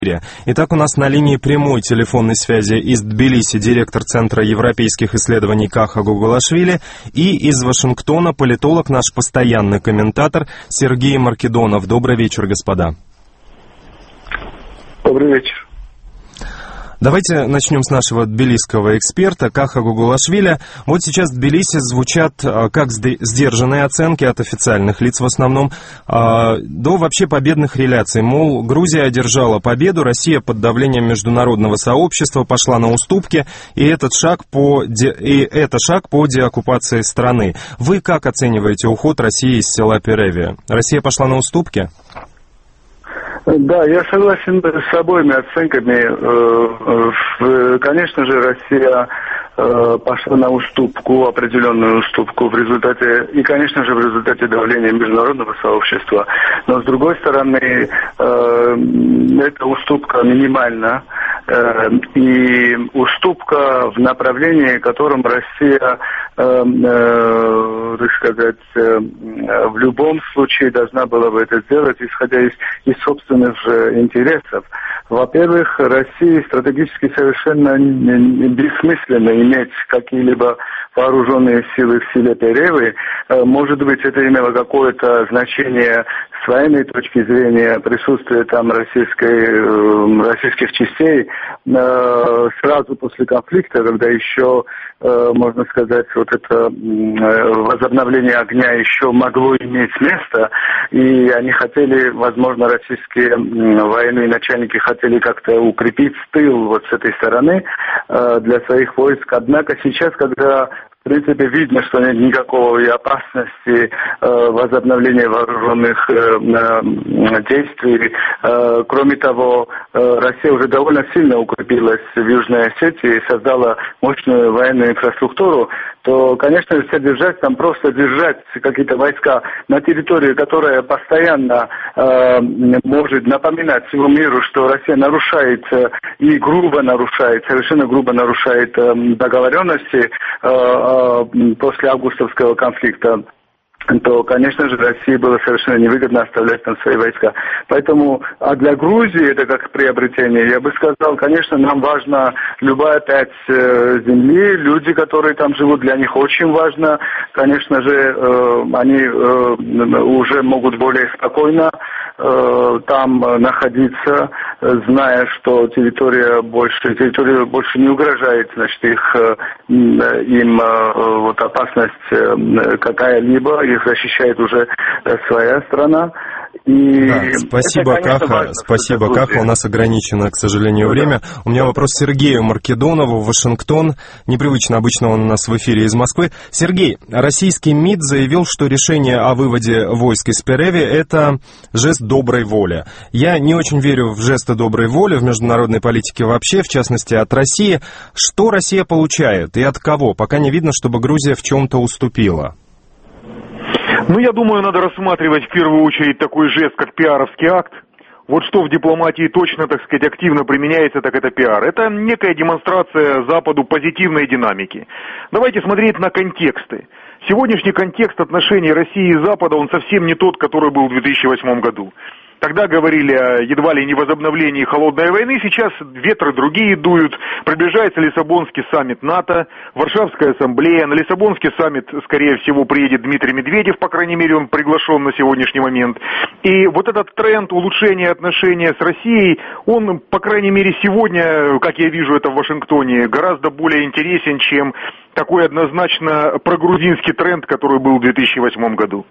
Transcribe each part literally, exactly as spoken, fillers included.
Итак, у нас на линии прямой телефонной связи из Тбилиси директор Центра европейских исследований Каха Гугулашвили и из Вашингтона политолог, наш постоянный комментатор Сергей Маркедонов. Добрый вечер, господа. Добрый вечер. Давайте начнем с нашего тбилисского эксперта Каха Гугулашвили. Вот сейчас в Тбилиси звучат как сдержанные оценки от официальных лиц в основном, до вообще победных реляций. Мол, Грузия одержала победу, Россия под давлением международного сообщества пошла на уступки, и этот шаг по, де... и это шаг по деоккупации страны. Вы как оцениваете уход России из села Перевия? Россия пошла на уступки? Да, я согласен с обоими оценками. Конечно же, Россия пошла на уступку, определенную уступку в результате, и, конечно же, в результате давления международного сообщества. Но, с другой стороны, эта уступка минимальна, и уступка в направлении, которым Россия, так сказать, в любом случае должна была бы это сделать, исходя из, из собственных же интересов. Во-первых, России стратегически совершенно бессмысленно иметь какие-либо вооруженные силы в селе Перевы. Может быть, это имело какое-то значение с военной точки зрения присутствия там российской, российских частей сразу после конфликта, когда еще, можно сказать, вот это возобновление огня еще могло иметь место, и они хотели, возможно, российские военные начальники хотели как-то укрепить тыл вот с этой стороны для своих войск. Однако сейчас, когда в принципе, видно, что нет никакой опасности э, возобновления вооруженных э, э, действий. Э, кроме того, э, Россия уже довольно сильно укрепилась в Южной Осетии и создала мощную военную инфраструктуру, то, конечно, если держать, там просто держать какие-то войска на территории, которая постоянно э, может напоминать всему миру, что Россия нарушает э, и грубо нарушает, совершенно грубо нарушает э, договоренности, э, после августовского конфликта, то, конечно же, России было совершенно невыгодно оставлять там свои войска. Поэтому, а для Грузии это как приобретение, я бы сказал, конечно, нам важна любая пять э, земли, люди, которые там живут, для них очень важно, конечно же, э, они э, уже могут более спокойно э, там находиться, зная, что территория больше, территория больше не угрожает, значит, их, э, им э, вот опасность э, какая-либо, их защищает уже своя страна. И да, спасибо, это, конечно, Каха. Спасибо, Каха. У нас ограничено, к сожалению, ну, время. Да. У меня вопрос Сергею Маркедонову, Вашингтон. Непривычно, обычно он у нас в эфире из Москвы. Сергей, российский МИД заявил, что решение о выводе войск из Переви – это жест доброй воли. Я не очень верю в жесты доброй воли в международной политике вообще, в частности, от России. Что Россия получает и от кого? Пока не видно, чтобы Грузия в чем-то уступила. Ну, я думаю, надо рассматривать в первую очередь такой жест, как пиаровский акт. Вот что в дипломатии точно, так сказать, активно применяется, так это пиар. Это некая демонстрация Западу позитивной динамики. Давайте смотреть на контексты. Сегодняшний контекст отношений России и Запада, он совсем не тот, который был в две тысячи восьмом году. Тогда говорили о едва ли не возобновлении холодной войны, сейчас ветры другие дуют, приближается Лиссабонский саммит НАТО, Варшавская ассамблея, на Лиссабонский саммит, скорее всего, приедет Дмитрий Медведев, по крайней мере, он приглашен на сегодняшний момент. И вот этот тренд улучшения отношений с Россией, он, по крайней мере, сегодня, как я вижу это в Вашингтоне, гораздо более интересен, чем такой однозначно прогрузинский тренд, который был в две тысячи восьмом году.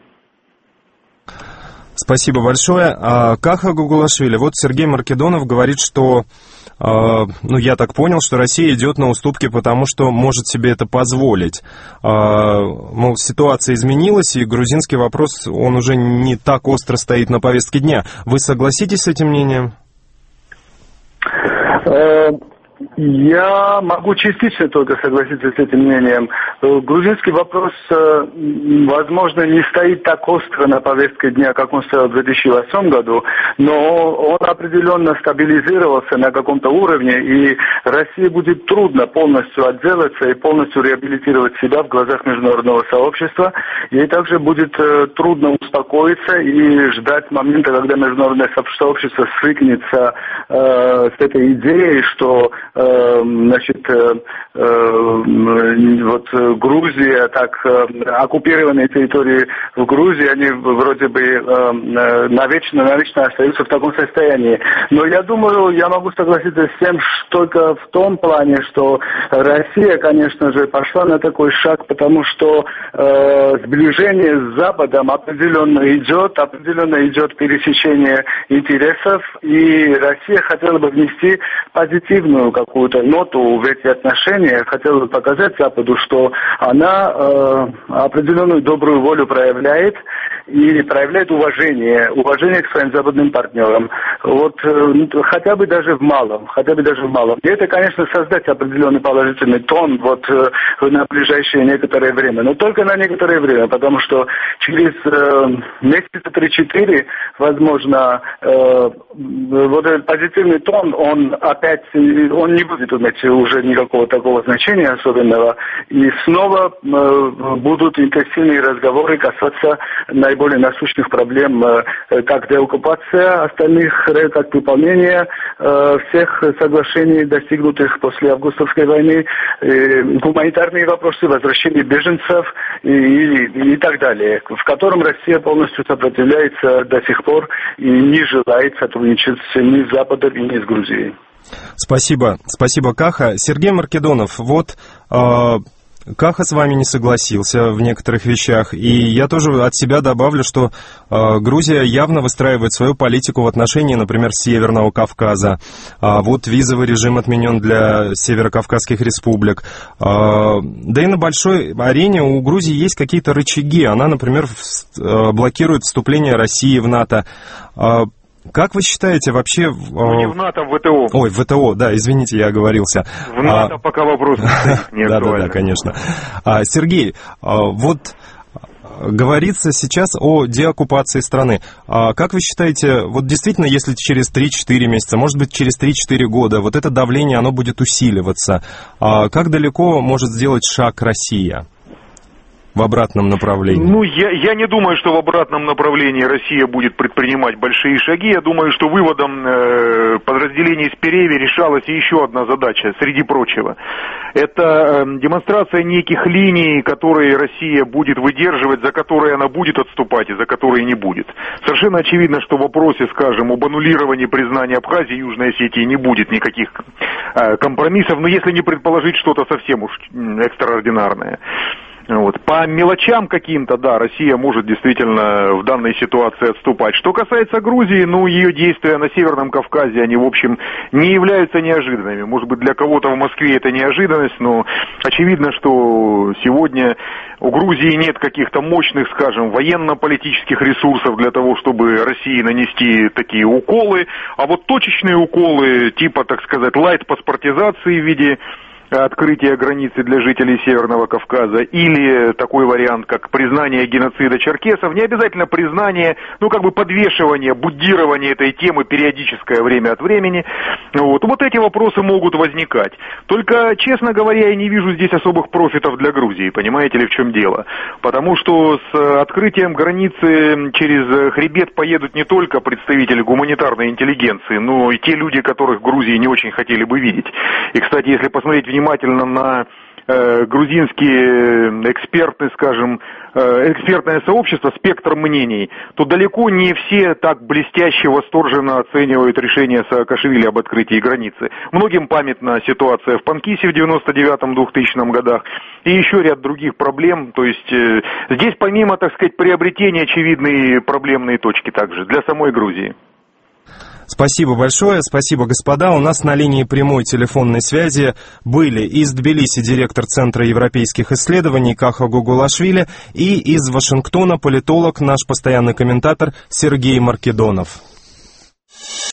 Спасибо большое. Каха Гугулашвили, вот Сергей Маркедонов говорит, что, ну, я так понял, что Россия идет на уступки, потому что может себе это позволить. Мол, ситуация изменилась, и грузинский вопрос, он уже не так остро стоит на повестке дня. Вы согласитесь с этим мнением? Я могу частично только согласиться с этим мнением. Грузинский вопрос, возможно, не стоит так остро на повестке дня, как он стоял в две тысячи восьмом году, но он определенно стабилизировался на каком-то уровне, и России будет трудно полностью отделаться и полностью реабилитировать себя в глазах международного сообщества. Ей также будет трудно успокоиться и ждать момента, когда международное сообщество свыкнется э, с этой идеей, что значит, вот Грузия, так, оккупированные территории в Грузии, они вроде бы навечно, навечно остаются в таком состоянии. Но я думаю, я могу согласиться с тем, что только в том плане, что Россия, конечно же, пошла на такой шаг, потому что э, сближение с Западом определенно идет, определенно идет пересечение интересов, и Россия хотела бы внести позитивную какую-то ноту в эти отношения, хотела бы показать Западу, что она э, определенную добрую волю проявляет и проявляет уважение, уважение к своим западным партнерам. Вот э, хотя бы даже в малом, хотя бы даже в малом. И это, конечно, создать определенный положительный тон вот э, на ближайшее некоторое время, но только на некоторое время, потому что через э, месяца три-четыре, возможно, э, вот этот позитивный тон, он опять, он не будет иметь уже никакого такого значения особенного, и снова э, будут интенсивные разговоры касаться наиболее насущных проблем, э, как деоккупация остальных, как выполнение э, всех соглашений, достигнутых после августовской войны, э, гуманитарные вопросы, возвращение беженцев и, и, и так далее, в котором Россия полностью сопротивляется до сих пор и не желает сотрудничать ни с Западом, ни с Грузией. Спасибо, спасибо, Каха. Сергей Маркедонов, вот э, Каха с вами не согласился в некоторых вещах, и я тоже от себя добавлю, что э, Грузия явно выстраивает свою политику в отношении, например, Северного Кавказа. А вот визовый режим отменен для северокавказских республик. А, да и на большой арене у Грузии есть какие-то рычаги. Она, например, в, блокирует вступление России в НАТО. А, как вы считаете вообще... Ну, не в НАТО, в ВТО. Ой, в ВТО, да, извините, я оговорился. В НАТО а... пока вопрос не актуален. Да-да-да, конечно. А, Сергей, вот говорится сейчас о деоккупации страны. А как вы считаете, вот действительно, если через три-четыре месяца, может быть, через три-четыре года, вот это давление, оно будет усиливаться, а как далеко может сделать шаг Россия? В обратном направлении? Ну, я, я не думаю, что в обратном направлении Россия будет предпринимать большие шаги. Я думаю, что выводом э, подразделений с Переви решалась еще одна задача, среди прочего. Это э, демонстрация неких линий, которые Россия будет выдерживать, за которые она будет отступать и за которые не будет. Совершенно очевидно, что в вопросе, скажем, об аннулировании признания Абхазии и Южной Осетии не будет никаких э, компромиссов, но если не предположить что-то совсем уж экстраординарное. Вот. По мелочам каким-то, да, Россия может действительно в данной ситуации отступать. Что касается Грузии, ну, ее действия на Северном Кавказе, они, в общем, не являются неожиданными. Может быть, для кого-то в Москве это неожиданность, но очевидно, что сегодня у Грузии нет каких-то мощных, скажем, военно-политических ресурсов для того, чтобы России нанести такие уколы, а вот точечные уколы, типа, так сказать, лайт-паспортизации в виде открытия границы для жителей Северного Кавказа, или такой вариант, как признание геноцида черкесов, не обязательно признание, ну, как бы подвешивание, буддирование этой темы периодическое время от времени. Вот, вот эти вопросы могут возникать. Только, честно говоря, я не вижу здесь особых профитов для Грузии, понимаете ли, в чем дело? Потому что с открытием границы через хребет поедут не только представители гуманитарной интеллигенции, но и те люди, которых в Грузии не очень хотели бы видеть. И, кстати, если посмотреть внимательно, внимательно на э, грузинские экспертные, скажем, э, экспертное сообщество, спектр мнений, то далеко не все так блестяще, восторженно оценивают решение Саакашвили об открытии границы. Многим памятна ситуация в Панкисе в девяносто девятом — двухтысячном годах и еще ряд других проблем. То есть э, здесь помимо, так сказать, приобретения очевидные проблемные точки также для самой Грузии. Спасибо большое, спасибо, господа. У нас на линии прямой телефонной связи были из Тбилиси директор Центра европейских исследований Каха Гугулашвили и из Вашингтона политолог, наш постоянный комментатор Сергей Маркедонов.